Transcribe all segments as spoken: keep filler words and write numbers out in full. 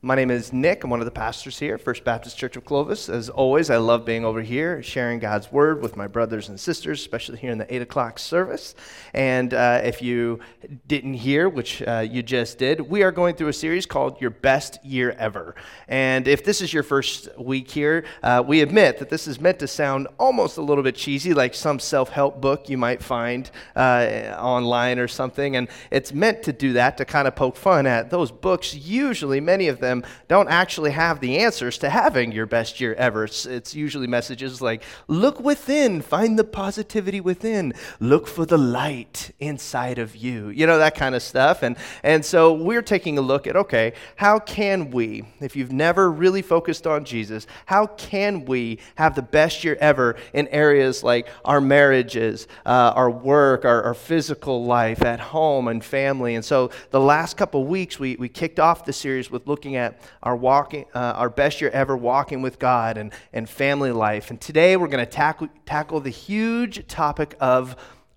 My name is Nick. I'm one of the pastors here at First Baptist Church of Clovis. As always, I love being over here, sharing God's Word with my brothers and sisters, especially here in the eight o'clock service. And uh, if you didn't hear, which uh, you just did, we are going through a series called Your Best Year Ever. And if this is your first week here, uh, we admit that this is meant to sound almost a little bit cheesy, like some self-help book you might find uh, online or something. And it's meant to do that, to kind of poke fun at those books. Usually, many of them don't actually have the answers to having your best year ever. It's, it's usually messages like, look within, find the positivity within, look for the light inside of you, you know, that kind of stuff. And, and so we're taking a look at, okay, how can we, if you've never really focused on Jesus, how can we have the best year ever in areas like our marriages, uh, our work, our, our physical life at home and family? And so the last couple of weeks, we, we kicked off the series with looking at our walking, uh, our best year ever walking with God and, and family life. And today we're going to tackle tackle the huge topic of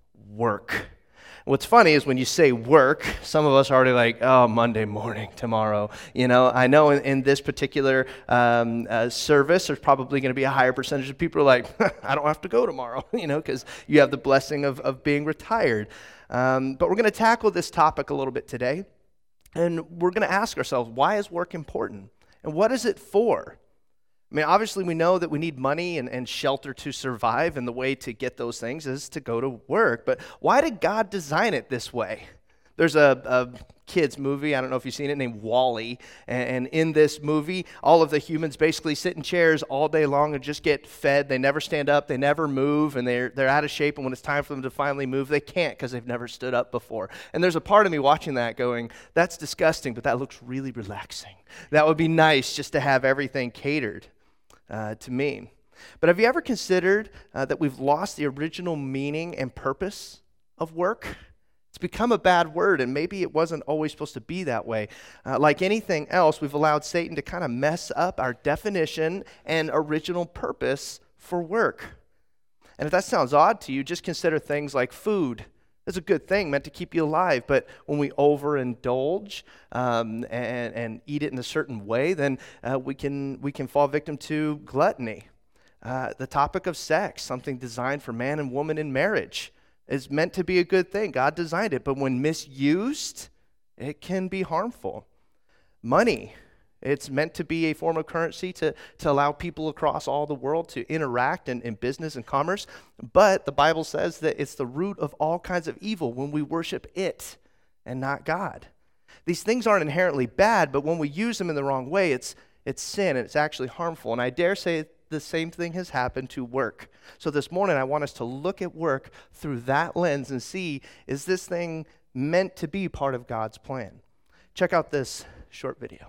work. What's funny is when you say work, some of us are already like, oh, Monday morning, tomorrow. You know, I know in, in this particular um, uh, service, there's probably going to be a higher percentage of people who are like, I don't have to go tomorrow, you know, because you have the blessing of, of being retired. Um, but we're going to tackle this topic a little bit today. And we're going to ask ourselves, why is work important? And what is it for? I mean, obviously, we know that we need money and, and shelter to survive, and the way to get those things is to go to work. But why did God design it this way? There's a, a kids movie, I don't know if you've seen it, named WALL-E. And, and in this movie, all of the humans basically sit in chairs all day long and just get fed. They never stand up, they never move, and they're they're out of shape. And when it's time for them to finally move, they can't because they've never stood up before. And there's a part of me watching that going, that's disgusting, but that looks really relaxing. That would be nice just to have everything catered uh, to me. But have you ever considered uh, that we've lost the original meaning and purpose of work? It's become a bad word, and maybe it wasn't always supposed to be that way. Uh, like anything else, we've allowed Satan to kind of mess up our definition and original purpose for work. And if that sounds odd to you, just consider things like food. It's a good thing, meant to keep you alive, but when we overindulge um, and, and eat it in a certain way, then uh, we can we can fall victim to gluttony. Uh, the topic of sex, something designed for man and woman in marriage, is meant to be a good thing. God designed it, but when misused, it can be harmful. Money, it's meant to be a form of currency to, to allow people across all the world to interact in, in business and commerce, but the Bible says that it's the root of all kinds of evil when we worship it and not God. These things aren't inherently bad, but when we use them in the wrong way, it's it's sin, and it's actually harmful. And I dare say the same thing has happened to work. So this morning, I want us to look at work through that lens and see, is this thing meant to be part of God's plan? Check out this short video.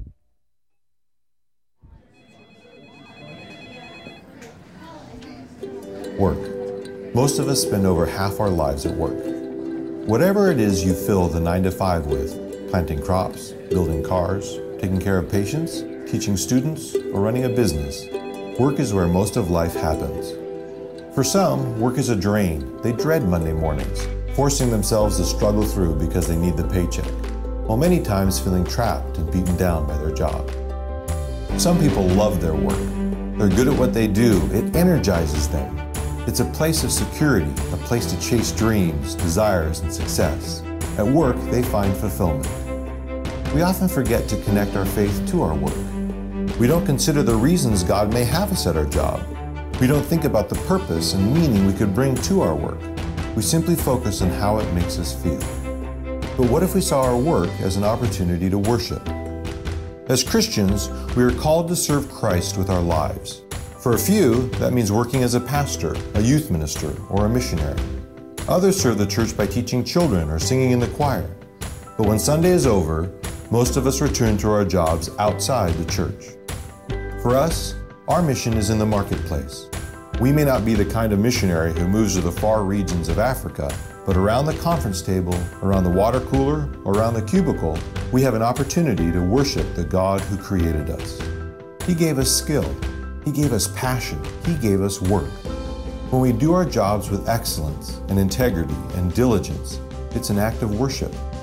Work. Most of us spend over half our lives at work. Whatever it is you fill the nine to five with, planting crops, building cars, taking care of patients, teaching students, or running a business, work is where most of life happens. For some, work is a drain. They dread Monday mornings, forcing themselves to struggle through because they need the paycheck, while many times feeling trapped and beaten down by their job. Some people love their work. They're good at what they do. It energizes them. It's a place of security, a place to chase dreams, desires, and success. At work, they find fulfillment. We often forget to connect our faith to our work. We don't consider the reasons God may have us at our job. We don't think about the purpose and meaning we could bring to our work. We simply focus on how it makes us feel. But what if we saw our work as an opportunity to worship? As Christians, we are called to serve Christ with our lives. For a few, that means working as a pastor, a youth minister, or a missionary. Others serve the church by teaching children or singing in the choir. But when Sunday is over, most of us return to our jobs outside the church. For us, our mission is in the marketplace. We may not be the kind of missionary who moves to the far regions of Africa, but around the conference table, around the water cooler, around the cubicle, we have an opportunity to worship the God who created us. He gave us skill. He gave us passion. He gave us work. When we do our jobs with excellence and integrity and diligence, it's an act of worship.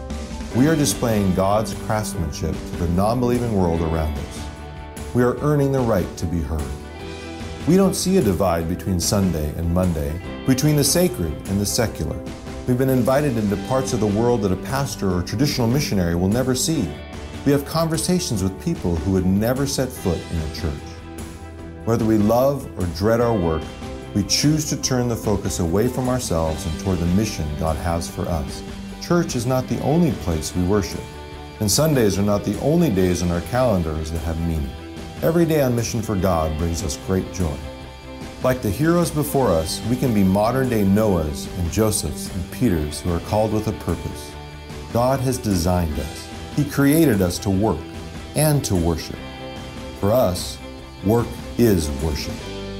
We are displaying God's craftsmanship to the non-believing world around us. We are earning the right to be heard. We don't see a divide between Sunday and Monday, between the sacred and the secular. We've been invited into parts of the world that a pastor or traditional missionary will never see. We have conversations with people who would never set foot in a church. Whether we love or dread our work, we choose to turn the focus away from ourselves and toward the mission God has for us. Church is not the only place we worship, and Sundays are not the only days on our calendars that have meaning. Every day on mission for God brings us great joy. Like the heroes before us, we can be modern-day Noahs and Josephs and Peters who are called with a purpose. God has designed us. He created us to work and to worship. For us, work is worship.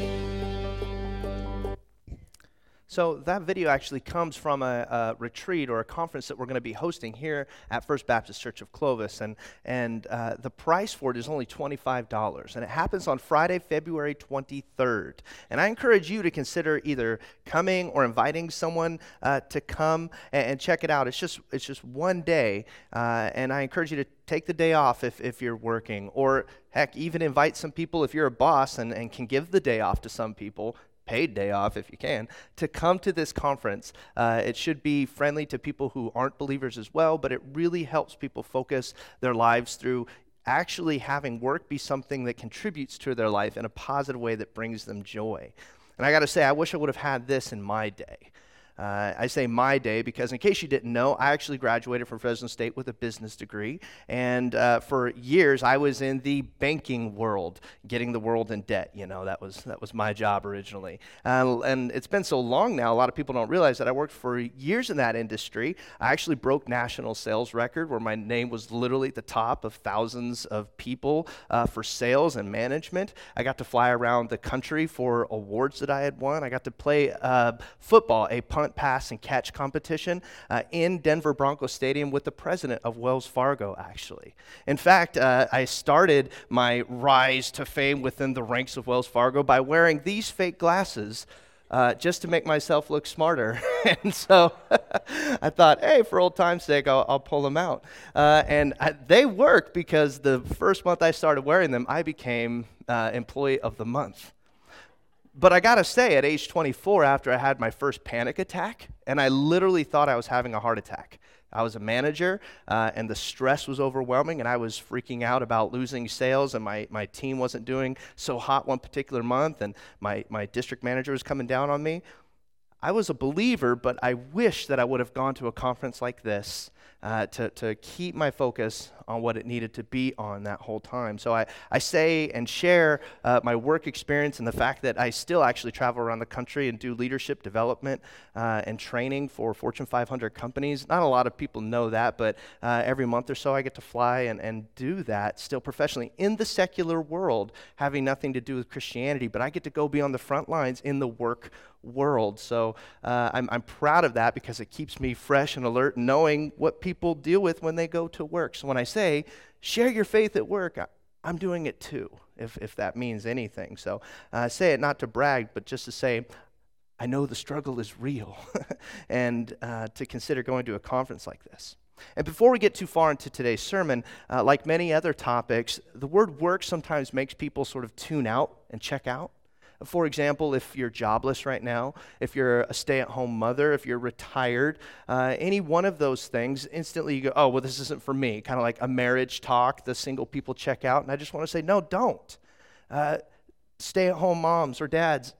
So that video actually comes from a, a retreat or a conference that we're going to be hosting here at First Baptist Church of Clovis, and and uh, the price for it is only twenty-five dollars, and it happens on Friday, February twenty-third. And I encourage you to consider either coming or inviting someone uh, to come and, and check it out. It's just it's just one day, uh, and I encourage you to take the day off if, if you're working, or heck, even invite some people if you're a boss and, and can give the day off to some people. Paid day off if you can, to come to this conference. Uh, it should be friendly to people who aren't believers as well, but it really helps people focus their lives through actually having work be something that contributes to their life in a positive way that brings them joy. And I got to say, I wish I would have had this in my day. Uh, I say my day because, in case you didn't know, I actually graduated from Fresno State with a business degree, and uh, for years I was in the banking world, getting the world in debt. You know, that was that was my job originally, uh, and it's been so long now. A lot of people don't realize that I worked for years in that industry. I actually broke national sales record, where my name was literally at the top of thousands of people uh, for sales and management. I got to fly around the country for awards that I had won. I got to play uh, football, a punt, pass, and catch competition uh, in Denver Broncos Stadium with the president of Wells Fargo, actually. In fact, uh, I started my rise to fame within the ranks of Wells Fargo by wearing these fake glasses uh, just to make myself look smarter. And so I thought, hey, for old time's sake, I'll, I'll pull them out. Uh, and I, they work, because the first month I started wearing them, I became uh, Employee of the Month. But I gotta say, at age twenty-four, after I had my first panic attack, and I literally thought I was having a heart attack. I was a manager, uh, and the stress was overwhelming, and I was freaking out about losing sales, and my, my team wasn't doing so hot one particular month, and my, my district manager was coming down on me. I was a believer, but I wish that I would have gone to a conference like this uh, to, to keep my focus on what it needed to be on that whole time. So I, I say and share uh, my work experience and the fact that I still actually travel around the country and do leadership development uh, and training for Fortune five hundred companies. Not a lot of people know that, but uh, every month or so I get to fly and, and do that still professionally in the secular world, having nothing to do with Christianity, but I get to go be on the front lines in the work world. So uh, I'm, I'm proud of that, because it keeps me fresh and alert, knowing what people deal with when they go to work. So when I say, share your faith at work, I, I'm doing it too, if, if that means anything. So I uh, say it not to brag, but just to say, I know the struggle is real, and uh, to consider going to a conference like this. And before we get too far into today's sermon, uh, like many other topics, the word work sometimes makes people sort of tune out and check out. For example, if you're jobless right now, if you're a stay-at-home mother, if you're retired, uh, any one of those things, instantly you go, oh, well, this isn't for me. Kind of like a marriage talk, the single people check out. And I just want to say, no, don't. Uh, stay-at-home moms or dads,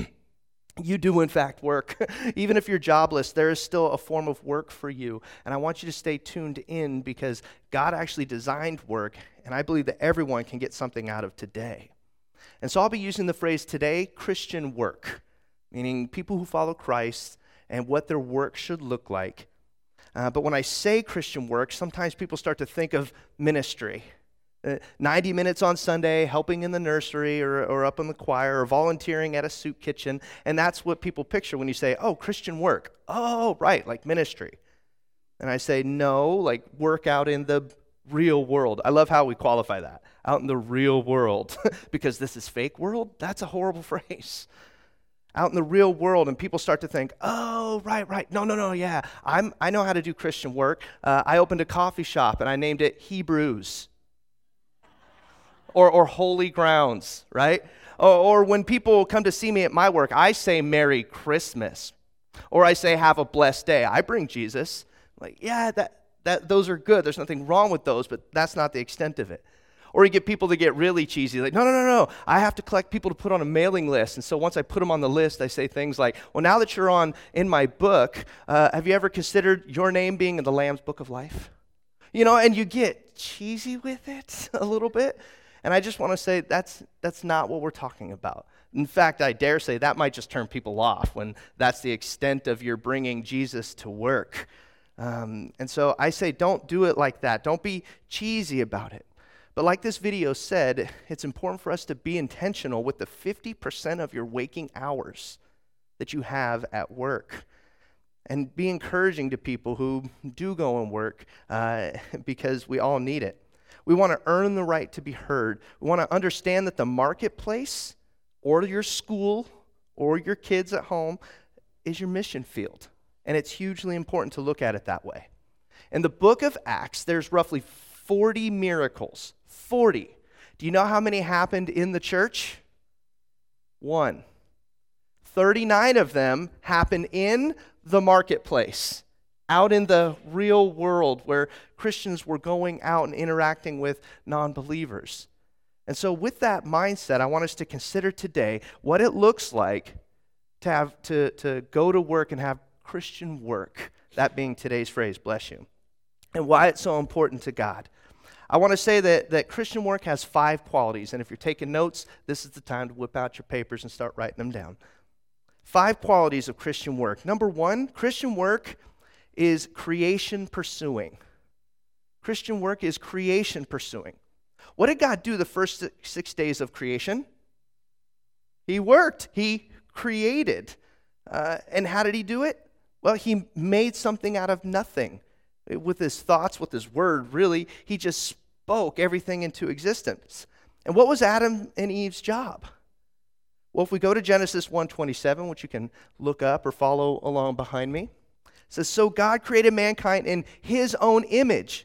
you do, in fact, work. Even if you're jobless, there is still a form of work for you. And I want you to stay tuned in, because God actually designed work, and I believe that everyone can get something out of today. And so I'll be using the phrase today, Christian work, meaning people who follow Christ and what their work should look like. Uh, but when I say Christian work, sometimes people start to think of ministry. Uh, ninety minutes on Sunday, helping in the nursery or, or up in the choir, or volunteering at a soup kitchen. And that's what people picture when you say, oh, Christian work. Oh, right, like ministry. And I say, no, like work out in the real world. I love how we qualify that. Out in the real world, because this is fake world. That's a horrible phrase. out in the real world, and people start to think, oh, right, right, no, no, no, yeah, I'm, I know how to do Christian work. Uh, I opened a coffee shop, and I named it Hebrews. Or, or Holy Grounds, right? Or, or when people come to see me at my work, I say Merry Christmas. Or I say have a blessed day. I bring Jesus. Like, yeah, that, that those are good. There's nothing wrong with those, but that's not the extent of it. Or you get people to get really cheesy, like, no, no, no, no, I have to collect people to put on a mailing list. And so once I put them on the list, I say things like, well, now that you're on in my book, uh, have you ever considered your name being in the Lamb's Book of Life? You know, and you get cheesy with it a little bit. And I just want to say that's that's not what we're talking about. In fact, I dare say that might just turn people off when that's the extent of your bringing Jesus to work. Um, and so I say don't do it like that. Don't be cheesy about it. But like this video said, it's important for us to be intentional with the fifty percent of your waking hours that you have at work. And be encouraging to people who do go and work uh, because we all need it. We want to earn the right to be heard. We want to understand that the marketplace or your school or your kids at home is your mission field. And it's hugely important to look at it that way. In the book of Acts, there's roughly forty miracles. forty. Do you know how many happened in the church? One. thirty-nine of them happened in the marketplace, out in the real world where Christians were going out and interacting with non-believers. And so with that mindset, I want us to consider today what it looks like to have to, to go to work and have Christian work, that being today's phrase, bless you, and why it's so important to God. I want to say that, that Christian work has five qualities, and if you're taking notes, this is the time to whip out your papers and start writing them down. Five qualities of Christian work. Number one, Christian work is creation pursuing. Christian work is creation pursuing. What did God do the first six days of creation? He worked. He created. Uh, and how did he do it? Well, he made something out of nothing. With his thoughts, with his word, really, he just spoke everything into existence. And what was Adam and Eve's job? Well, if we go to Genesis one twenty-seven, which you can look up or follow along behind me, it says, so God created mankind in his own image.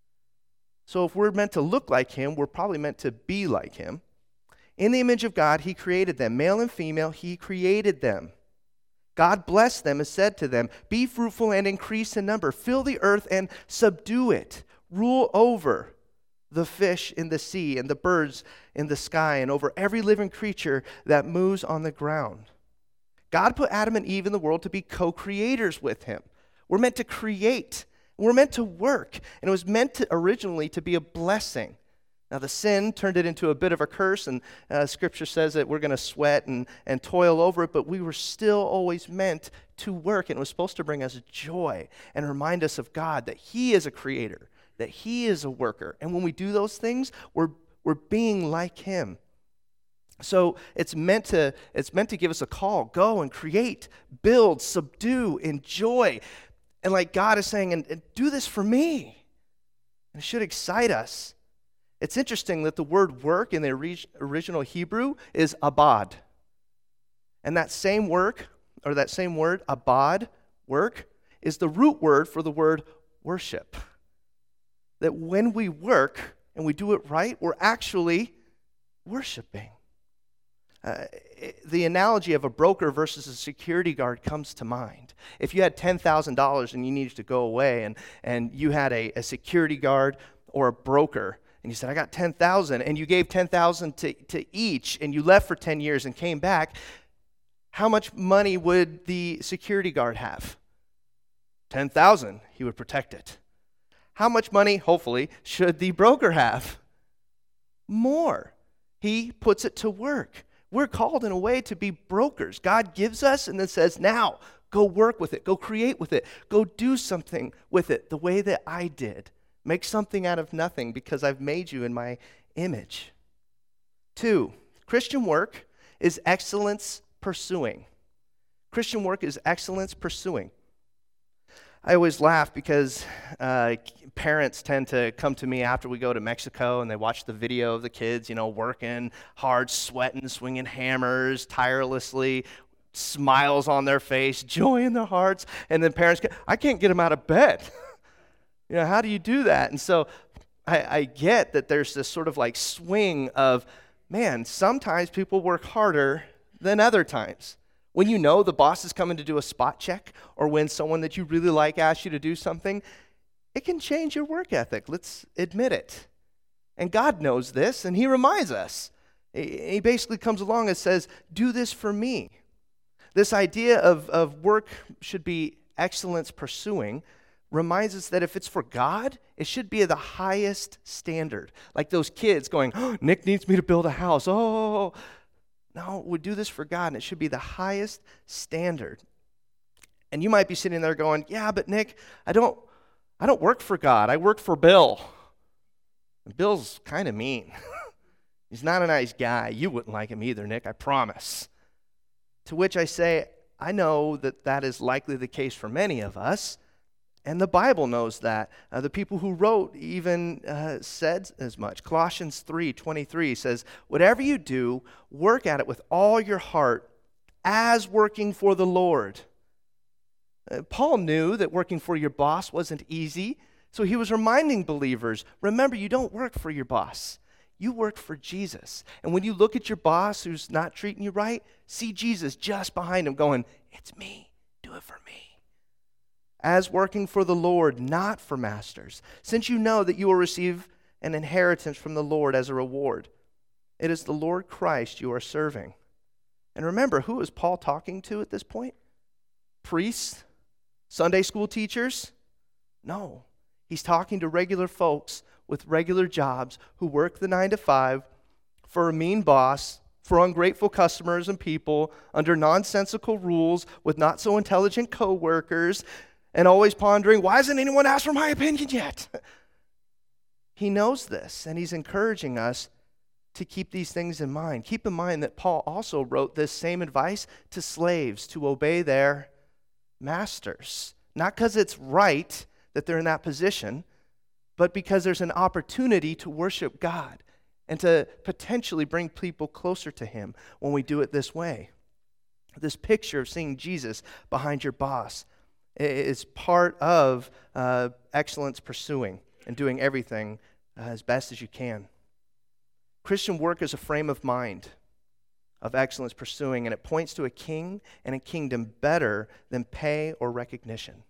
So if we're meant to look like him, we're probably meant to be like him. In the image of God, he created them. Male and female, he created them. God blessed them and said to them, be fruitful and increase in number. Fill the earth and subdue it. Rule over the fish in the sea and the birds in the sky and over every living creature that moves on the ground. God put Adam and Eve in the world to be co-creators with him. We're meant to create. We're meant to work. And it was meant to originally to be a blessing. Now, the sin turned it into a bit of a curse, and uh, Scripture says that we're going to sweat and, and toil over it, but we were still always meant to work, and it was supposed to bring us joy and remind us of God, that he is a creator, that he is a worker. And when we do those things, we're, we're being like him. So it's meant to, it's meant to give us a call. Go and create, build, subdue, enjoy. And like God is saying, and, and do this for me. And it should excite us. It's interesting that the word work in the original Hebrew is abad. And that same work, or that same word, abad, work, is the root word for the word worship. That when we work and we do it right, we're actually worshiping. Uh, the analogy of a broker versus a security guard comes to mind. If you had ten thousand dollars and you needed to go away, and, and you had a, a security guard or a broker, and you said, I got ten thousand dollars, and you gave ten thousand dollars to, to each, and you left for ten years and came back, how much money would the security guard have? ten thousand dollars. He would protect it. How much money, hopefully, should the broker have? More. He puts it to work. We're called in a way to be brokers. God gives us and then says, now, go work with it. Go create with it. Go do something with it the way that I did. Make something out of nothing because I've made you in my image. Two, Christian work is excellence pursuing. Christian work is excellence pursuing. I always laugh because uh, parents tend to come to me after we go to Mexico and they watch the video of the kids, you know, working hard, sweating, swinging hammers tirelessly, smiles on their face, joy in their hearts, and then parents go, I can't get them out of bed. You know, how do you do that? And so I, I get that there's this sort of like swing of, man, sometimes people work harder than other times. When you know the boss is coming to do a spot check, or when someone that you really like asks you to do something, it can change your work ethic. Let's admit it. And God knows this, and he reminds us. He basically comes along and says, do this for me. This idea of, of work should be excellence pursuing reminds us that if it's for God, it should be the highest standard. Like those kids going, oh, Nick needs me to build a house. Oh, no, we do this for God, and it should be the highest standard. And you might be sitting there going, yeah, but Nick, I don't, I don't work for God. I work for Bill. And Bill's kind of mean. He's not a nice guy. You wouldn't like him either, Nick, I promise. To which I say, I know that that is likely the case for many of us, and the Bible knows that. Uh, the people who wrote even uh, said as much. Colossians three twenty-three says, whatever you do, work at it with all your heart as working for the Lord. Uh, Paul knew that working for your boss wasn't easy, so he was reminding believers, remember, you don't work for your boss. You work for Jesus. And when you look at your boss who's not treating you right, see Jesus just behind him going, it's me, do it for me. As working for the Lord, not for masters, since you know that you will receive an inheritance from the Lord as a reward. It is the Lord Christ you are serving. And remember, who is Paul talking to at this point? Priests? Sunday school teachers? No. He's talking to regular folks with regular jobs who work the nine to five for a mean boss, for ungrateful customers and people, under nonsensical rules, with not so intelligent co-workers, and always pondering, why hasn't anyone asked for my opinion yet? He knows this, and he's encouraging us to keep these things in mind. Keep in mind that Paul also wrote this same advice to slaves to obey their masters. Not because it's right that they're in that position, but because there's an opportunity to worship God and to potentially bring people closer to him when we do it this way. This picture of seeing Jesus behind your boss is part of uh, excellence pursuing and doing everything uh, as best as you can. Christian work is a frame of mind of excellence pursuing, and it points to a king and a kingdom better than pay or recognition.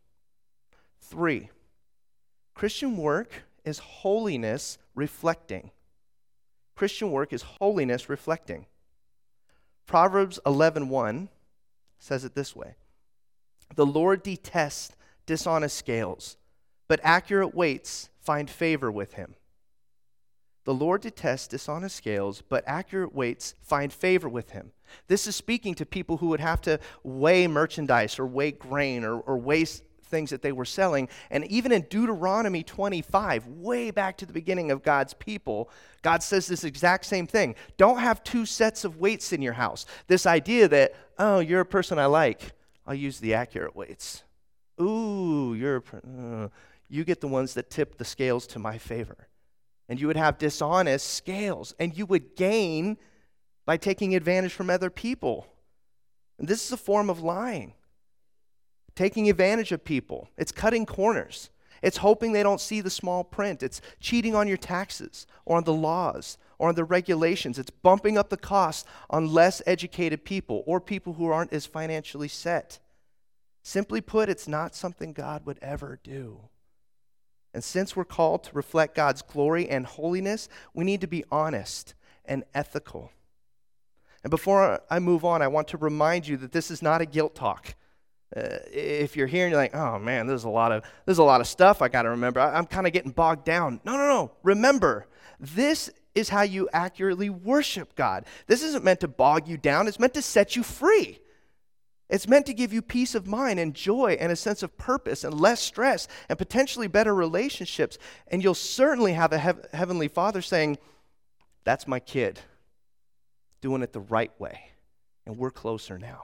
Three, Christian work is holiness reflecting. Christian work is holiness reflecting. Proverbs eleven one says it this way. The Lord detests dishonest scales, but accurate weights find favor with him. The Lord detests dishonest scales, but accurate weights find favor with him. This is speaking to people who would have to weigh merchandise or weigh grain or, or weigh things that they were selling. And even in Deuteronomy twenty-five, way back to the beginning of God's people, God says this exact same thing. Don't have two sets of weights in your house. This idea that, oh, you're a person I like, I'll use the accurate weights. Ooh, you're a, uh, you get the ones that tip the scales to my favor. And you would have dishonest scales, and you would gain by taking advantage from other people. And this is a form of lying. Taking advantage of people. It's cutting corners. It's hoping they don't see the small print. It's cheating on your taxes or on the laws or on the regulations. It's bumping up the cost on less educated people or people who aren't as financially set. Simply put, it's not something God would ever do. And since we're called to reflect God's glory and holiness, we need to be honest and ethical. And before I move on, I want to remind you that this is not a guilt talk. Uh, if you're here and you're like, oh man, there's a lot of there's a lot of stuff I got to remember. I, I'm kind of getting bogged down. No, no, no. Remember, this is how you accurately worship God. This isn't meant to bog you down. It's meant to set you free. It's meant to give you peace of mind and joy and a sense of purpose and less stress and potentially better relationships. And you'll certainly have a hev- heavenly Father saying, that's my kid, doing it the right way. And we're closer now.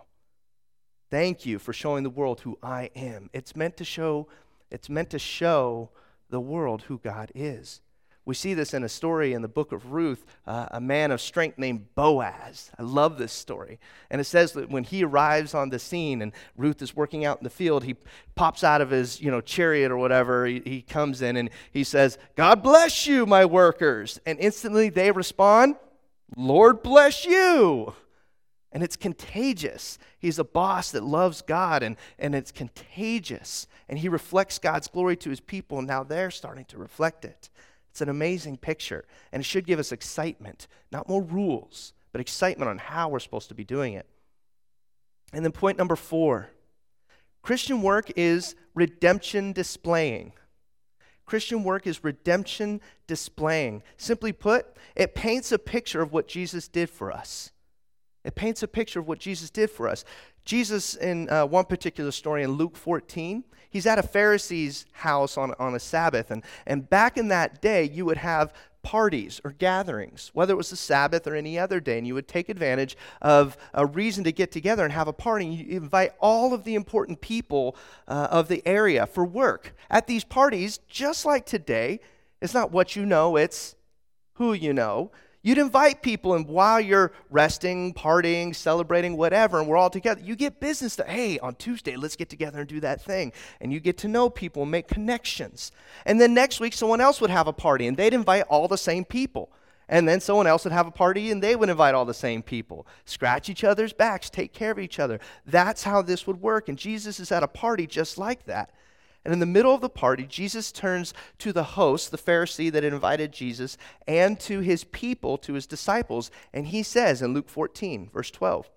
Thank you for showing the world who I am. It's meant to show, it's meant to show the world who God is. We see this in a story in the book of Ruth, uh, a man of strength named Boaz. I love this story. And it says that when he arrives on the scene and Ruth is working out in the field, he pops out of his, you know, chariot or whatever. He, he comes in and he says, "God bless you, my workers." And instantly they respond, "Lord bless you." And it's contagious. He's a boss that loves God, and, and it's contagious. And he reflects God's glory to his people, and now they're starting to reflect it. It's an amazing picture, and it should give us excitement, not more rules, but excitement on how we're supposed to be doing it. And then point number four, Christian work is redemption displaying. Christian work is redemption displaying. Simply put, it paints a picture of what Jesus did for us. It paints a picture of what Jesus did for us. Jesus, in uh, one particular story in Luke fourteen, he's at a Pharisee's house on, on a Sabbath. And, and back in that day, you would have parties or gatherings, whether it was the Sabbath or any other day, and you would take advantage of a reason to get together and have a party. And you invite all of the important people uh, of the area for work. At these parties, just like today, it's not what you know, it's who you know. You'd invite people, and while you're resting, partying, celebrating, whatever, and we're all together, you get business to, hey, on Tuesday, let's get together and do that thing. And you get to know people and make connections. And then next week, someone else would have a party, and they'd invite all the same people. And then someone else would have a party, and they would invite all the same people. Scratch each other's backs, take care of each other. That's how this would work. And Jesus is at a party just like that. And in the middle of the party, Jesus turns to the host, the Pharisee that had invited Jesus, and to his people, to his disciples, and he says in Luke fourteen, verse twelve,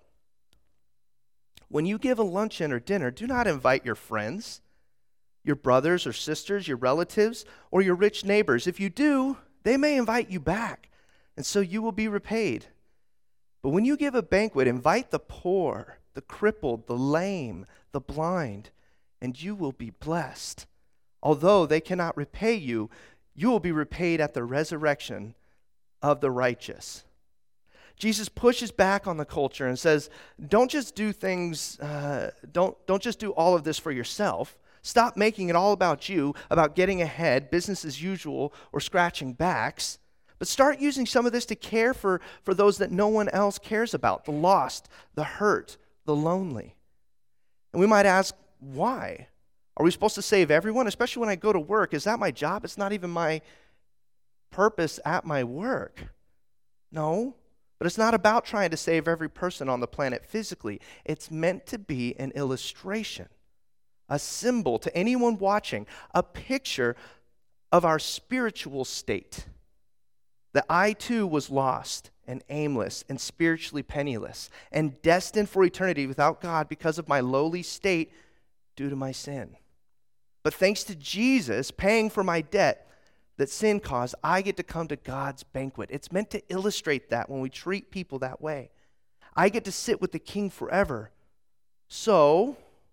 "When you give a luncheon or dinner, do not invite your friends, your brothers or sisters, your relatives, or your rich neighbors. If you do, they may invite you back, and so you will be repaid. But when you give a banquet, invite the poor, the crippled, the lame, the blind, and you will be blessed. Although they cannot repay you, you will be repaid at the resurrection of the righteous." Jesus pushes back on the culture and says, don't just do things, uh, don't, don't just do all of this for yourself. Stop making it all about you, about getting ahead, business as usual, or scratching backs. But start using some of this to care for, for those that no one else cares about, the lost, the hurt, the lonely. And we might ask, why? Are we supposed to save everyone? Especially when I go to work. Is that my job? It's not even my purpose at my work. No, but it's not about trying to save every person on the planet physically. It's meant to be an illustration, a symbol to anyone watching, a picture of our spiritual state. That I too was lost and aimless and spiritually penniless and destined for eternity without God because of my lowly state due to my sin. But thanks to Jesus paying for my debt that sin caused, I get to come to God's banquet. It's meant to illustrate that when we treat people that way. I get to sit with the King forever. So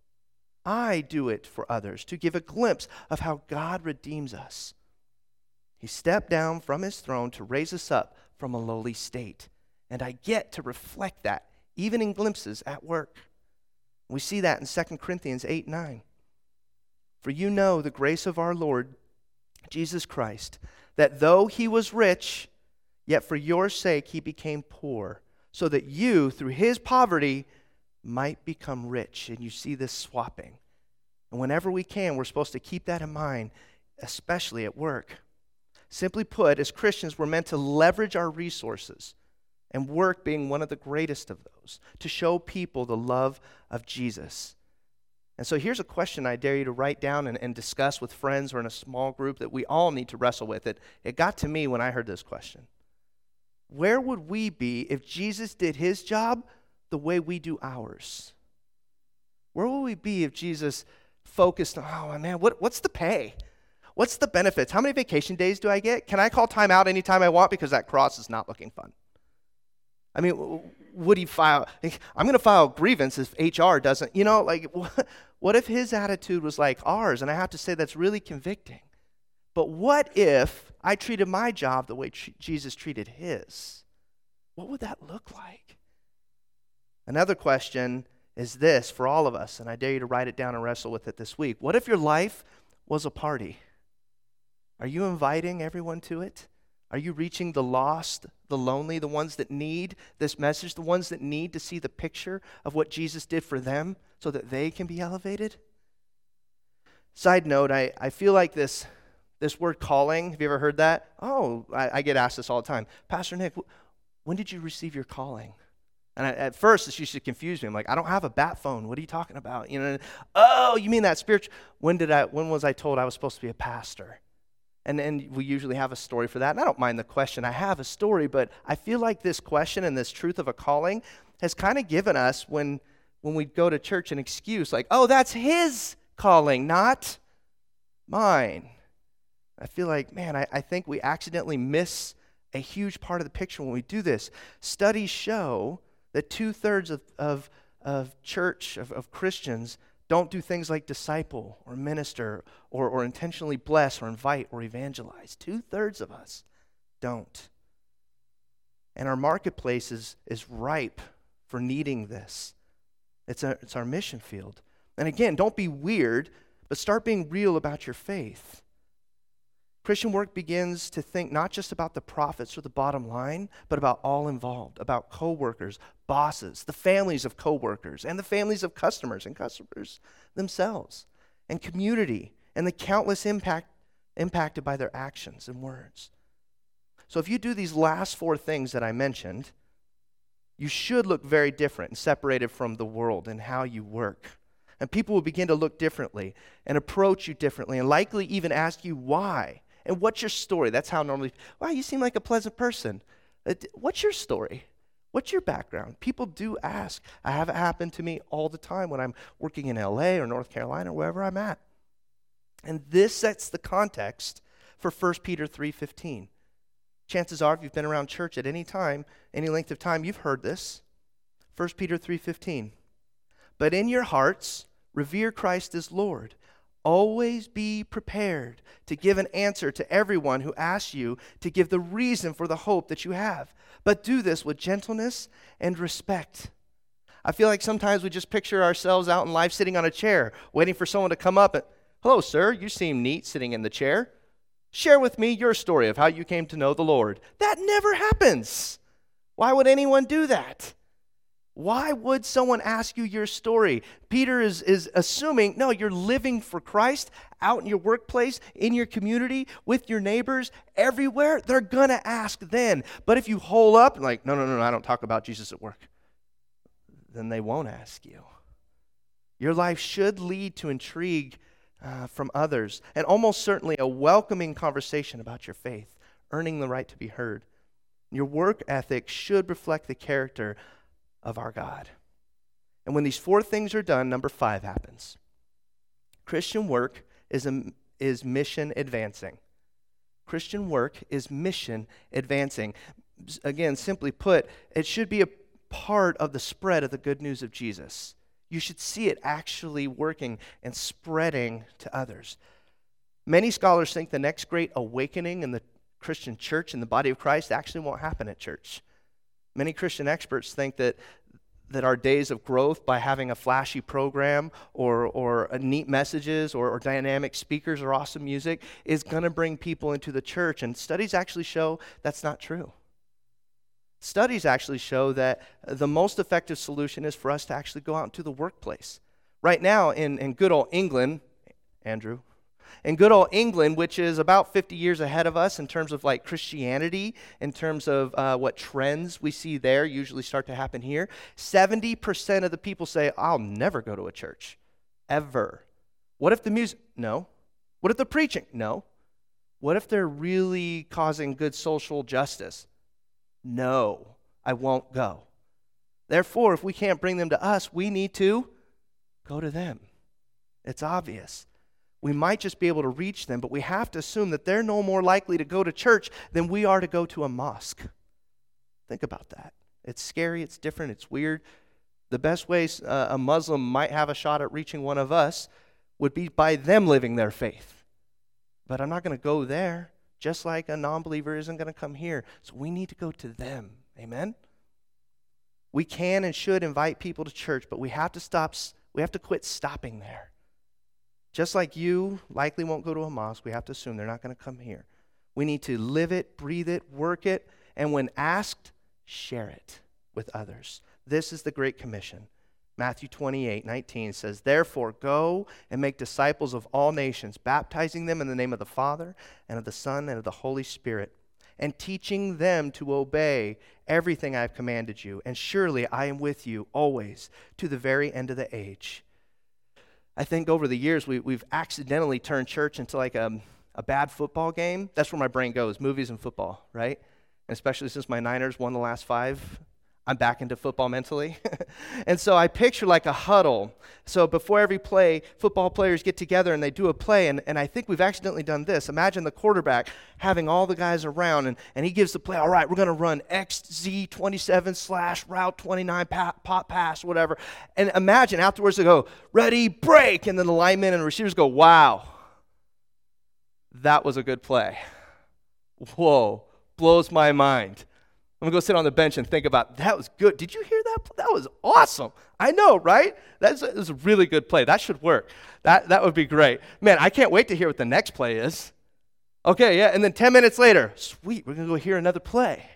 I do it for others to give a glimpse of how God redeems us. He stepped down from his throne to raise us up from a lowly state. And I get to reflect that, even in glimpses at work. We see that in Second Corinthians eight nine. "For you know the grace of our Lord Jesus Christ, that though he was rich, yet for your sake he became poor, so that you, through his poverty, might become rich." And you see this swapping. And whenever we can, we're supposed to keep that in mind, especially at work. Simply put, as Christians, we're meant to leverage our resources, and work being one of the greatest of those, to show people the love of Jesus. And so here's a question I dare you to write down and, and discuss with friends or in a small group that we all need to wrestle with. It, it got to me when I heard this question. Where would we be if Jesus did his job the way we do ours? Where would we be if Jesus focused on, oh man, what, what's the pay? What's the benefits? How many vacation days do I get? Can I call time out anytime I want because that cross is not looking fun? I mean, would he file, I'm going to file grievance if H R doesn't, you know, like, what if his attitude was like ours? And I have to say that's really convicting. But what if I treated my job the way tr- Jesus treated his? What would that look like? Another question is this for all of us, and I dare you to write it down and wrestle with it this week. What if your life was a party? Are you inviting everyone to it? Are you reaching the lost, the lonely, the ones that need this message, the ones that need to see the picture of what Jesus did for them so that they can be elevated? Side note, I, I feel like this, this word calling, have you ever heard that? Oh, I, I get asked this all the time. Pastor Nick, when did you receive your calling? And I, at first, this used to confuse me. I'm like, I don't have a bat phone. What are you talking about? You know, oh, you mean that spiritual? When did I? When was I told I was supposed to be a pastor? And and we usually have a story for that. And I don't mind the question. I have a story, but I feel like this question and this truth of a calling has kind of given us, when when we go to church, an excuse like, oh, that's his calling, not mine. I feel like, man, I, I think we accidentally miss a huge part of the picture when we do this. Studies show that two-thirds of, of, of church, of, of Christians, don't do things like disciple or minister or, or intentionally bless or invite or evangelize. Two-thirds of us don't. And our marketplace is, is ripe for needing this. It's, a, it's our mission field. And again, don't be weird, but start being real about your faith. Christian work begins to think not just about the profits or the bottom line, but about all involved, about co-workers, bosses, the families of co-workers, and the families of customers and customers themselves, and community, and the countless impact impacted by their actions and words. So if you do these last four things that I mentioned, you should look very different and separated from the world in how you work. And people will begin to look differently and approach you differently and likely even ask you why. And what's your story? That's how normally, wow, you seem like a pleasant person. What's your story? What's your background? People do ask. I have it happen to me all the time when I'm working in L A or North Carolina or wherever I'm at. And this sets the context for First Peter three fifteen. Chances are, if you've been around church at any time, any length of time, you've heard this. First Peter three fifteen. But in your hearts, revere Christ as Lord. Always be prepared to give an answer to everyone who asks you to give the reason for the hope that you have. But do this with gentleness and respect. I feel like sometimes we just picture ourselves out in life sitting on a chair, waiting for someone to come up and, hello, sir, you seem neat sitting in the chair. Share with me your story of how you came to know the Lord. That never happens. Why would anyone do that? Why would someone ask you your story? Peter is, is assuming, no, you're living for Christ out in your workplace, in your community, with your neighbors, everywhere. They're going to ask then. But if you hole up, like, no, no, no, no, I don't talk about Jesus at work, then they won't ask you. Your life should lead to intrigue uh, from others and almost certainly a welcoming conversation about your faith, earning the right to be heard. Your work ethic should reflect the character of our God. And when these four things are done, number five happens. Christian work is, a, is mission advancing. Christian work is mission advancing. Again, simply put, it should be a part of the spread of the good news of Jesus. You should see it actually working and spreading to others. Many scholars think the next great awakening in the Christian church, in the body of Christ, actually won't happen at church. Many Christian experts think that, that our days of growth by having a flashy program or, or a neat messages or, or dynamic speakers or awesome music is going to bring people into the church. And studies actually show that's not true. Studies actually show that the most effective solution is for us to actually go out into the workplace. Right now in, in good old England, Andrew, in good old England, which is about fifty years ahead of us in terms of like Christianity, in terms of uh, what trends we see there usually start to happen here, seventy percent of the people say, I'll never go to a church, ever. What if the music? No. What if the preaching? No. What if they're really causing good social justice? No, I won't go. Therefore, if we can't bring them to us, we need to go to them. It's obvious. We might just be able to reach them, but we have to assume that they're no more likely to go to church than we are to go to a mosque. Think about that. It's scary, it's different, it's weird. The best way uh, a Muslim might have a shot at reaching one of us would be by them living their faith. But I'm not going to go there, just like a non-believer isn't going to come here. So we need to go to them. Amen? We can and should invite people to church, but we have to stop, we have to quit stopping there. Just like you likely won't go to a mosque, we have to assume they're not going to come here. We need to live it, breathe it, work it, and when asked, share it with others. This is the Great Commission. Matthew twenty-eight nineteen says, "Therefore go and make disciples of all nations, baptizing them in the name of the Father and of the Son and of the Holy Spirit, and teaching them to obey everything I have commanded you. And surely I am with you always to the very end of the age." I think over the years we, we've accidentally turned church into like a, a bad football game. That's where my brain goes, movies and football, right? And especially since my Niners won the last five, I'm back into football mentally. And so I picture like a huddle. So before every play, football players get together and they do a play. And, and I think we've accidentally done this. Imagine the quarterback having all the guys around, and, and he gives the play, all right, we're going to run X Z twenty-seven slash route twenty-nine pop, pop pass, whatever. And imagine afterwards they go, ready, break. And then the linemen and the receivers go, wow, that was a good play. Whoa, blows my mind. I'm going to go sit on the bench and think about, that was good. Did you hear that? That was awesome. I know, right? That's a, that's a really good play. That should work. That, that would be great. Man, I can't wait to hear what the next play is. Okay, yeah, and then ten minutes later, sweet, we're going to go hear another play.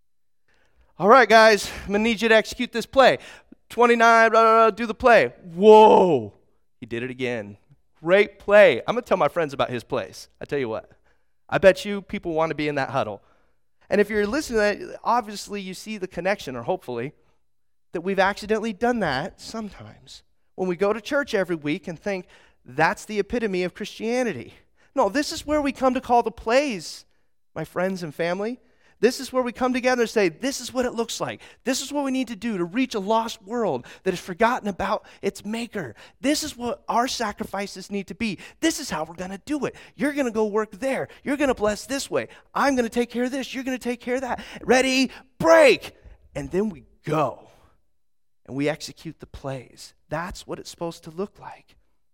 All right, guys, I'm going to need you to execute this play. twenty-nine, blah, blah, blah, do the play. Whoa, he did it again. Great play. I'm going to tell my friends about his plays. I tell you what, I bet you people want to be in that huddle. And if you're listening to that, obviously you see the connection, or hopefully, that we've accidentally done that sometimes. When we go to church every week and think, that's the epitome of Christianity. No, this is where we come to call the plays, my friends and family. This is where we come together and say, this is what it looks like. This is what we need to do to reach a lost world that has forgotten about its maker. This is what our sacrifices need to be. This is how we're going to do it. You're going to go work there. You're going to bless this way. I'm going to take care of this. You're going to take care of that. Ready, break. And then we go. And we execute the plays. That's what it's supposed to look like.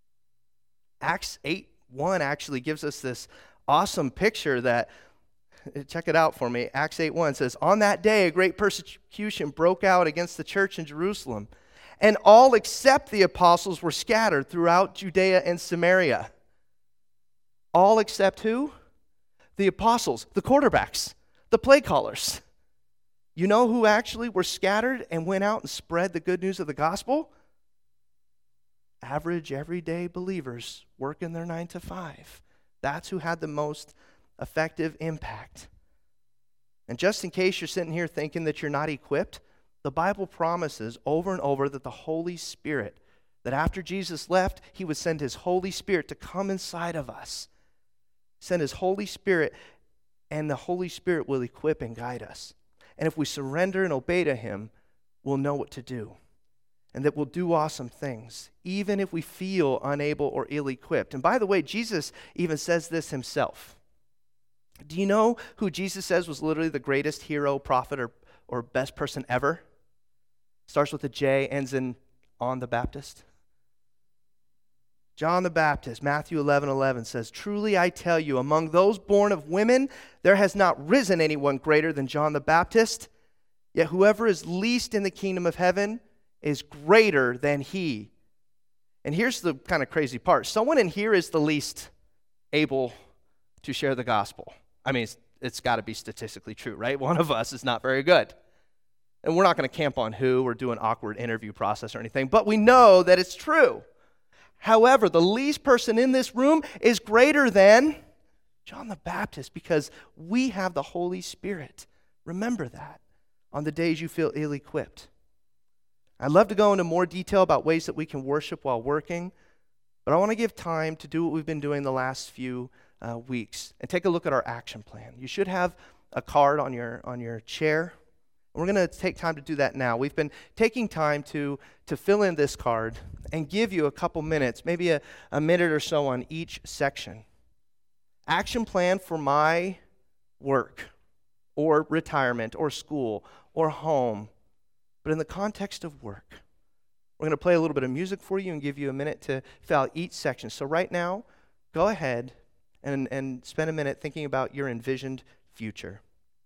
Acts eight one actually gives us this awesome picture that, check it out for me. Acts eight one says, "On that day a great persecution broke out against the church in Jerusalem, and all except the apostles were scattered throughout Judea and Samaria." All except who? The apostles, the quarterbacks, the play callers. You know who actually were scattered and went out and spread the good news of the gospel? Average, everyday believers working their nine to five. That's who had the most effective impact. And just in case you're sitting here thinking that you're not equipped, the Bible promises over and over that the Holy Spirit, that after Jesus left, he would send his Holy Spirit to come inside of us. Send his Holy Spirit, and the Holy Spirit will equip and guide us. And if we surrender and obey to him, we'll know what to do. And that we'll do awesome things, even if we feel unable or ill-equipped. And by the way, Jesus even says this himself. Do you know who Jesus says was literally the greatest hero, prophet, or, or best person ever? Starts with a J, ends in on the Baptist. John the Baptist, Matthew eleven eleven says, "Truly I tell you, among those born of women, there has not risen anyone greater than John the Baptist. Yet whoever is least in the kingdom of heaven is greater than he." And here's the kind of crazy part. Someone in here is the least able to share the gospel. I mean, it's, it's got to be statistically true, right? One of us is not very good. And we're not going to camp on who or do an awkward interview process or anything, but we know that it's true. However, the least person in this room is greater than John the Baptist because we have the Holy Spirit. Remember that on the days you feel ill-equipped. I'd love to go into more detail about ways that we can worship while working, but I want to give time to do what we've been doing the last few uh, weeks and take a look at our action plan. You should have a card on your on your chair. We're going to take time to do that now. We've been taking time to, to fill in this card and give you a couple minutes, maybe a, a minute or so on each section. Action plan for my work or retirement or school or home, but in the context of work. We're going to play a little bit of music for you and give you a minute to fill out each section. So right now, go ahead and, and spend a minute thinking about your envisioned future.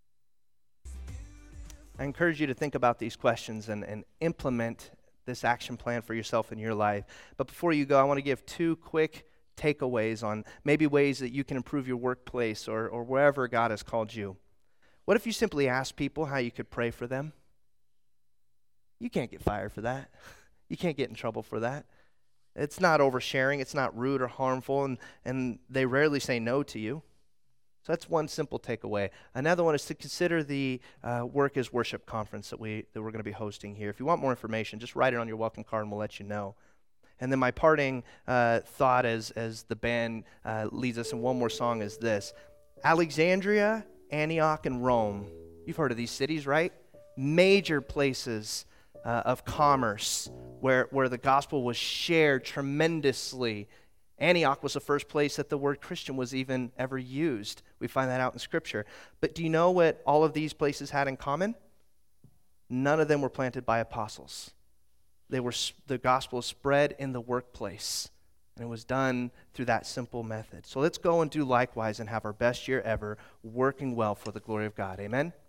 I encourage you to think about these questions and, and implement this action plan for yourself in your life. But before you go, I want to give two quick takeaways on maybe ways that you can improve your workplace or, or wherever God has called you. What if you simply asked people how you could pray for them? You can't get fired for that. You can't get in trouble for that. It's not oversharing. It's not rude or harmful, and, and they rarely say no to you. So that's one simple takeaway. Another one is to consider the uh, Work is Worship conference that, we, that we're going to be hosting here. If you want more information, just write it on your welcome card and we'll let you know. And then my parting uh, thought as, as the band uh, leads us in one more song is this. Alexandria, Antioch, and Rome. You've heard of these cities, right? Major places uh, of commerce where, where the gospel was shared tremendously. Antioch was the first place that the word Christian was even ever used. We find that out in Scripture. But do you know what all of these places had in common? None of them were planted by apostles. They were, the gospel was spread in the workplace, and it was done through that simple method. So let's go and do likewise and have our best year ever, working well for the glory of God. Amen?